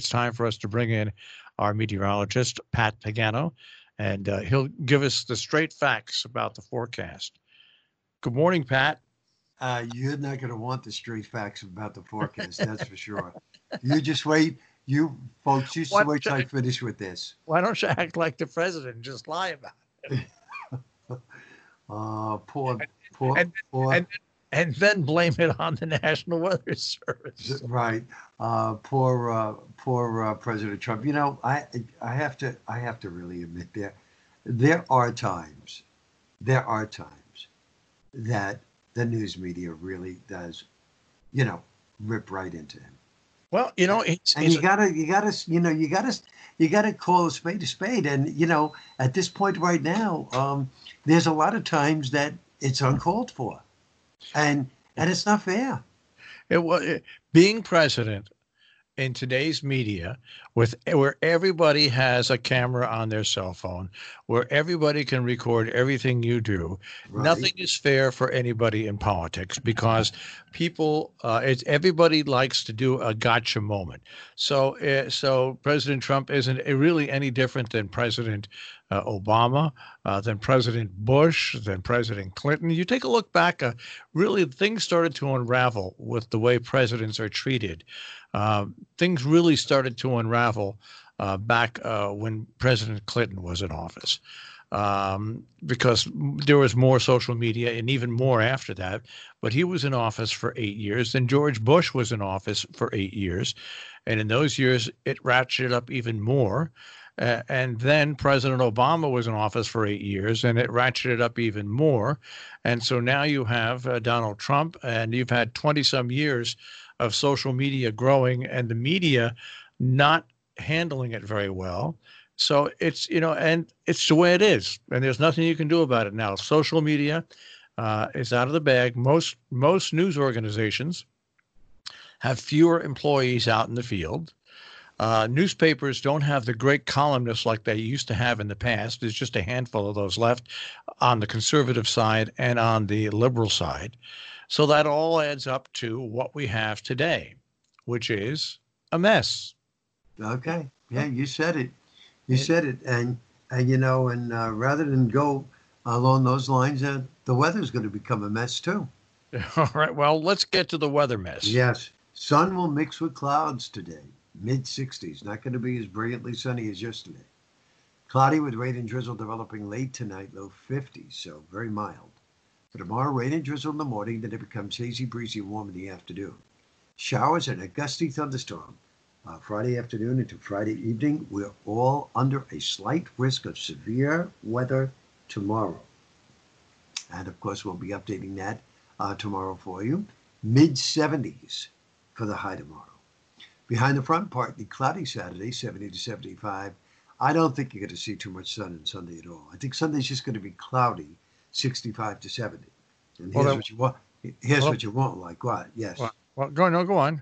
it's time for us to bring in our meteorologist, Pat Pagano, and he'll give us the straight facts about the forecast. Good morning, Pat. You're not going to want the straight facts about the forecast, that's for sure. You just wait. You folks, just wait till I finish with this. Why don't you act like the president and just lie about it? Poor. And then blame it on the National Weather Service. Right. Poor President Trump. You know, I have to really admit there are times that the news media really does, rip right into him. Well, you gotta call a spade. And at this point right now, there's a lot of times that it's uncalled for, and it's not fair. Being president in today's media, where everybody has a camera on their cell phone, where everybody can record everything you do, right. Nothing is fair for anybody in politics because everybody likes to do a gotcha moment. So President Trump isn't really any different than President Obama, than President Bush, than President Clinton. You take a look back, really things started to unravel with the way presidents are treated. Things really started to unravel back when President Clinton was in office, because there was more social media and even more after that. But he was in office for 8 years. Then George Bush was in office for 8 years. And in those years, it ratcheted up even more. And then President Obama was in office for 8 years, and it ratcheted up even more. And so now you have Donald Trump, and you've had 20-some years of social media growing and the media not handling it very well. So it's, and it's the way it is. And there's nothing you can do about it now. Social media is out of the bag. Most news organizations have fewer employees out in the field. Newspapers don't have the great columnists like they used to have in the past. There's just a handful of those left on the conservative side and on the liberal side. So that all adds up to what we have today, which is a mess. Okay. Yeah, you said it. You said it. And rather than go along those lines, the weather's going to become a mess too. All right. Well, let's get to the weather mess. Yes. Sun will mix with clouds today. Mid-60s. Not going to be as brilliantly sunny as yesterday. Cloudy with rain and drizzle developing late tonight, low 50s, so very mild. For tomorrow, rain and drizzle in the morning, then it becomes hazy, breezy, warm in the afternoon. Showers and a gusty thunderstorm. Friday afternoon into Friday evening, we're all under a slight risk of severe weather tomorrow. And of course, we'll be updating that tomorrow for you. Mid-70s for the high tomorrow. Behind the front, partly cloudy Saturday, 70 to 75. I don't think you're going to see too much sun on Sunday at all. I think Sunday's just going to be cloudy, 65 to 70. And here's what you want. What you want, like what? Yes. Well, go on.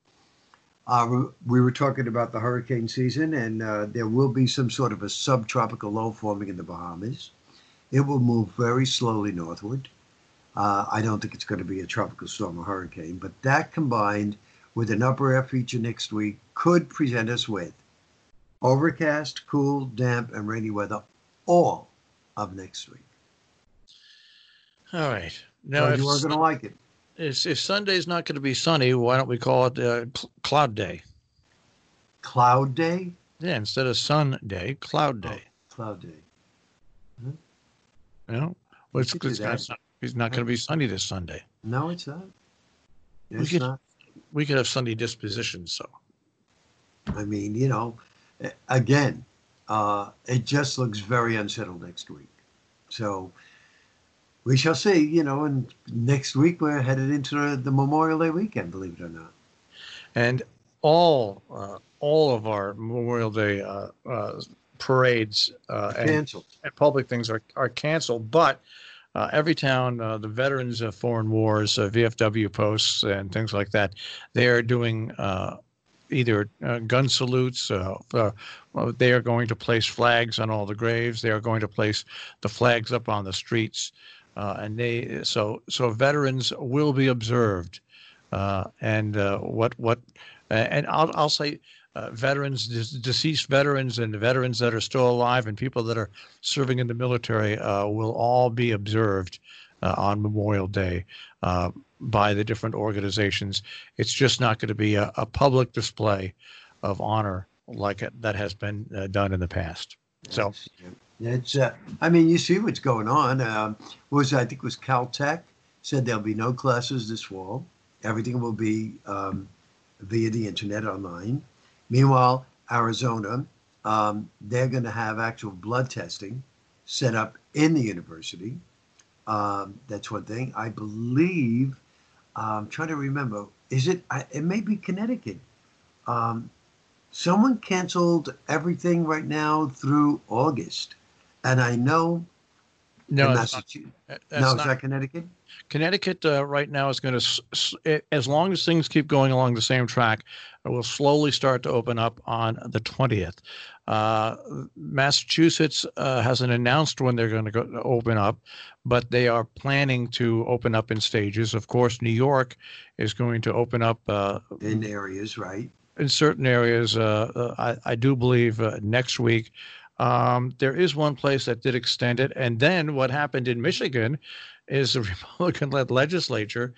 We were talking about the hurricane season, and there will be some sort of a subtropical low forming in the Bahamas. It will move very slowly northward. I don't think it's going to be a tropical storm or hurricane, but that combined with an upper air feature next week could present us with overcast, cool, damp, and rainy weather all of next week. All right. Now, you are going to like it. If Sunday's not going to be sunny, why don't we call it Cloud Day? Cloud Day? Yeah, instead of Sun Day, Cloud Day. Cloud Day. Mm-hmm. It's not going to be sunny this Sunday. No, it's not. We could have sunny dispositions, so. I mean, again, it just looks very unsettled next week. So we shall see, and next week we're headed into the Memorial Day weekend, believe it or not. And all of our Memorial Day parades canceled. And public things are canceled, but every town, the Veterans of Foreign Wars, VFW posts and things like that, they are doing either gun salutes. They are going to place flags on all the graves. They are going to place the flags up on the streets, and so veterans will be observed. And I'll say veterans, deceased veterans, and veterans that are still alive, and people that are serving in the military will all be observed on Memorial Day by the different organizations. It's just not going to be a public display of honor like that has been done in the past. So it's I mean, you see what's going on. I think it was Caltech said there'll be no classes this fall. Everything will be via the internet online. Meanwhile, Arizona, they're going to have actual blood testing set up in the university. That's one thing. I believe, I'm trying to remember, it may be Connecticut. Someone canceled everything right now through August. And I know no, in it's Massachusetts. no, Is that Connecticut? Connecticut right now is going to, as long as things keep going along the same track, it will slowly start to open up on the 20th. Massachusetts hasn't announced when they're going to go open up, but they are planning to open up in stages. Of course, New York is going to open up in areas, right? In certain areas. I do believe next week. There is one place that did extend it. And then what happened in Michigan is the Republican-led legislature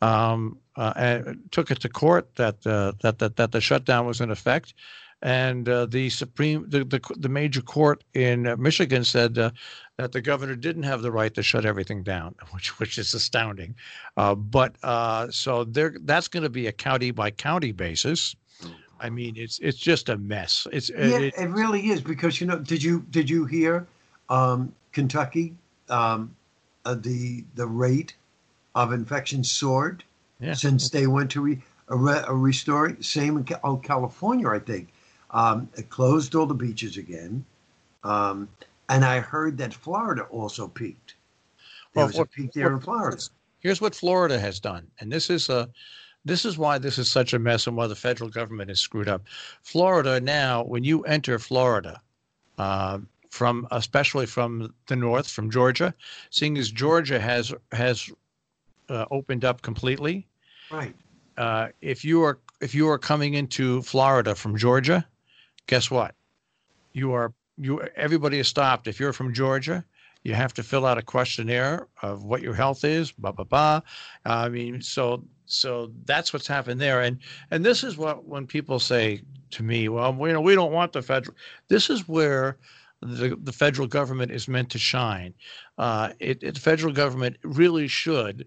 took it to court that the shutdown was in effect. And the major court in Michigan said that the governor didn't have the right to shut everything down, which is astounding. So that's going to be a county by county basis. I mean, it's just a mess. It really is, because did you hear Kentucky, the rate of infection soared since they went to restore. Same in California, I think. It closed all the beaches again, and I heard that Florida also peaked. There was a peak there in Florida. Here's what Florida has done, and this is why this is such a mess and why the federal government is screwed up. Florida now, when you enter Florida, especially from the north, from Georgia, seeing as Georgia has opened up completely, right? If you are coming into Florida from Georgia, guess what? Everybody is stopped. If you're from Georgia, you have to fill out a questionnaire of what your health is. Blah blah blah. I mean, so that's what's happened there. And this is when people say to me, well, we don't want the federal. This is where the federal government is meant to shine. The federal government really should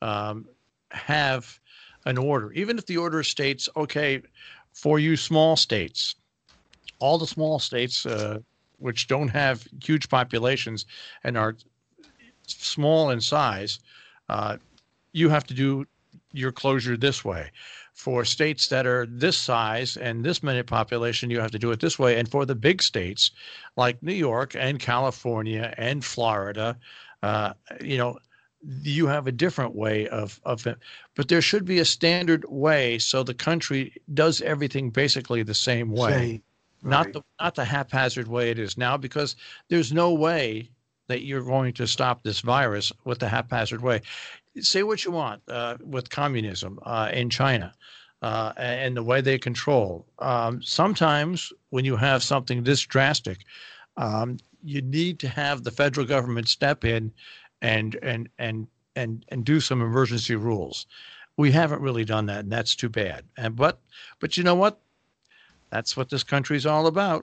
have an order, even if the order states, okay, for you small states, all the small states which don't have huge populations and are small in size, you have to do your closure this way. For states that are this size and this many population, you have to do it this way. And for the big states like New York and California and Florida, you have a different way of it. But there should be a standard way so the country does everything basically the same way. Right. Not the haphazard way it is now, because there's no way that you're going to stop this virus with the haphazard way. Say what you want with communism in China and the way they control. Sometimes when you have something this drastic, you need to have the federal government step in and do some emergency rules. We haven't really done that, and that's too bad. But you know what? That's what this country is all about.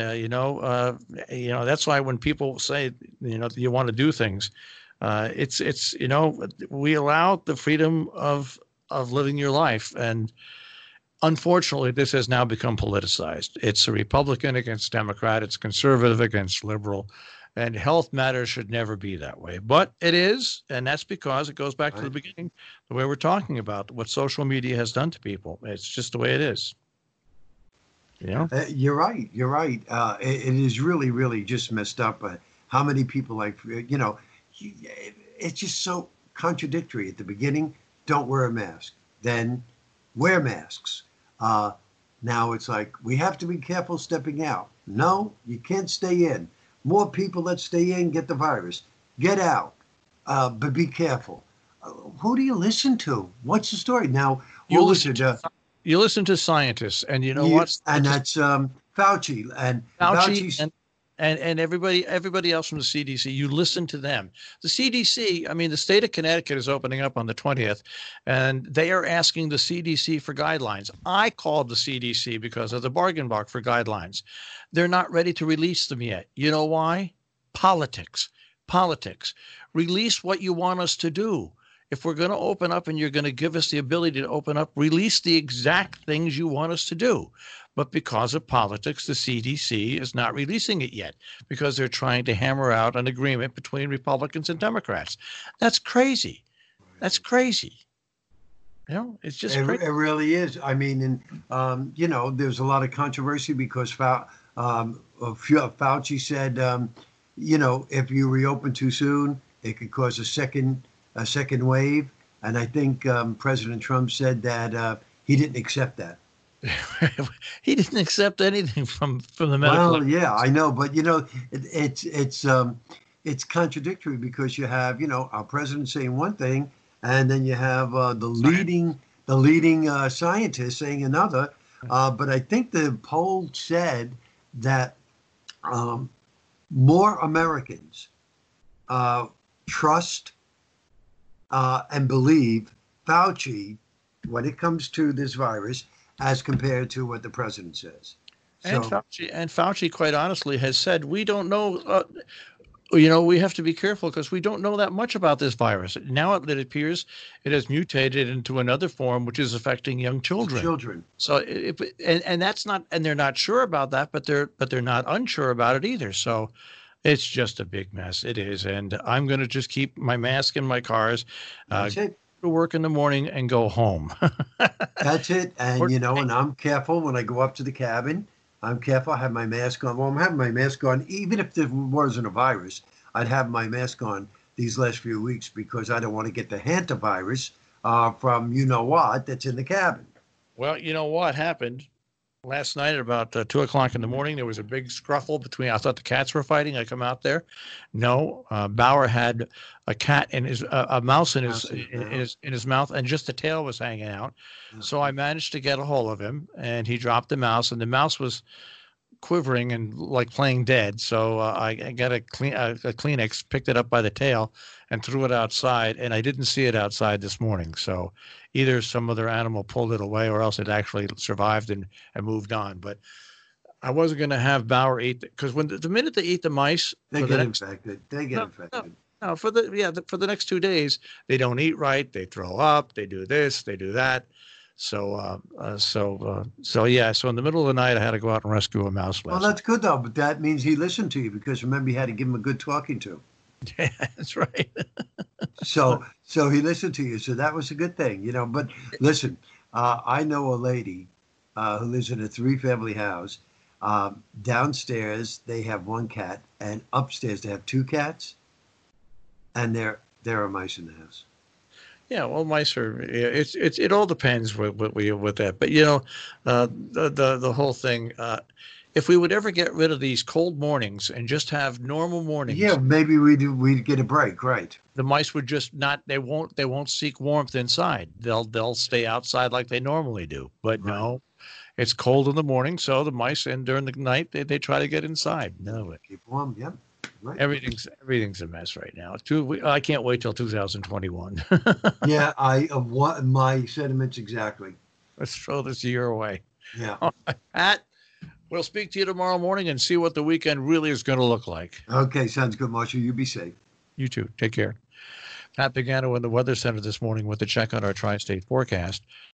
That's why when people say, you want to do things, it's we allow the freedom of living your life. And unfortunately, this has now become politicized. It's a Republican against Democrat. It's conservative against liberal. And health matters should never be that way. But it is, and that's because it goes back to the beginning, the way we're talking about what social media has done to people. It's just the way it is. Yeah, you're right. You're right. It is really, really just messed up. How many people it's just so contradictory. At the beginning, don't wear a mask. Then wear masks. Now it's like, we have to be careful stepping out. No, you can't stay in. More people that stay in get the virus. Get out. But be careful. Who do you listen to? What's the story? Now, you listen to You listen to scientists, and you know You, what? and that's Fauci, and Fauci Fauci's and everybody else from the CDC. You listen to them. The CDC, I mean, the state of Connecticut is opening up on the 20th, and they are asking the CDC for guidelines. I called the CDC because of the bargain box for guidelines. They're not ready to release them yet. You know why? Politics. Politics. Release what you want us to do. If we're going to open up and you're going to give us the ability to open up, release the exact things you want us to do. But because of politics, the CDC is not releasing it yet because they're trying to hammer out an agreement between Republicans and Democrats. That's crazy. That's crazy. You know, it's just it, crazy. it really is. I mean, and there's a lot of controversy because Fauci said, if you reopen too soon, it could cause a second wave. And I think President Trump said that he didn't accept that. He didn't accept anything from the medical. Well, yeah, I know, but it's contradictory because you have our president saying one thing, and then you have the leading scientist saying another. But I think the poll said that more Americans trust and believe Fauci when it comes to this virus as compared to what the president says. And Fauci, quite honestly, has said we don't know. We have to be careful because we don't know that much about this virus. Now it appears it has mutated into another form, which is affecting young children. So, and that's not, and they're not sure about that, but they're not unsure about it either. So, it's just a big mess. It is, and I'm going to just keep my mask in my cars. That's it. To work in the morning and go home. That's it. And and I'm careful when I go up to the cabin. I'm careful. I have my mask on. Well, I'm having my mask on even if there wasn't a virus. I'd have my mask on these last few weeks because I don't want to get the hantavirus from what that's in the cabin. Well, you know what happened last night at about 2 o'clock in the morning. There was a big scruffle between. I thought the cats were fighting. I come out there. No, Bauer had a mouse in his mouth, and just the tail was hanging out. So I managed to get a hold of him, and he dropped the mouse, and the mouse was quivering and like playing dead. So I got a Kleenex, picked it up by the tail, and threw it outside. And I didn't see it outside this morning. So either some other animal pulled it away, or else it actually survived and moved on. But I wasn't going to have Bauer eat it because when the minute they eat the mice, they get infected. No, for the next 2 days, they don't eat right. They throw up. They do this. They do that. So in the middle of the night, I had to go out and rescue a mouse. Well, that's good though, but that means he listened to you because remember you had to give him a good talking to. Yeah, that's right. so he listened to you, so that was a good thing, But listen, I know a lady who lives in a 3-family house. Downstairs they have 1 cat, and upstairs they have 2 cats, and there are mice in the house. Yeah, well, mice are. It all depends with that. But the whole thing. If we would ever get rid of these cold mornings and just have normal mornings, yeah, maybe we'd get a break, right? The mice would just not. They won't seek warmth inside. They'll stay outside like they normally do. But right. No, it's cold in the morning, so the mice, and during the night they try to get inside. No, keep warm. Yeah. Right. Everything's a mess right now. I can't wait till 2021. Yeah, my sentiments exactly. Let's throw this year away. Yeah. All right, Pat, we'll speak to you tomorrow morning and see what the weekend really is going to look like. Okay, sounds good, Marshall. You be safe. You too. Take care. Pat Pagano in the Weather Center this morning with a check on our tri-state forecast.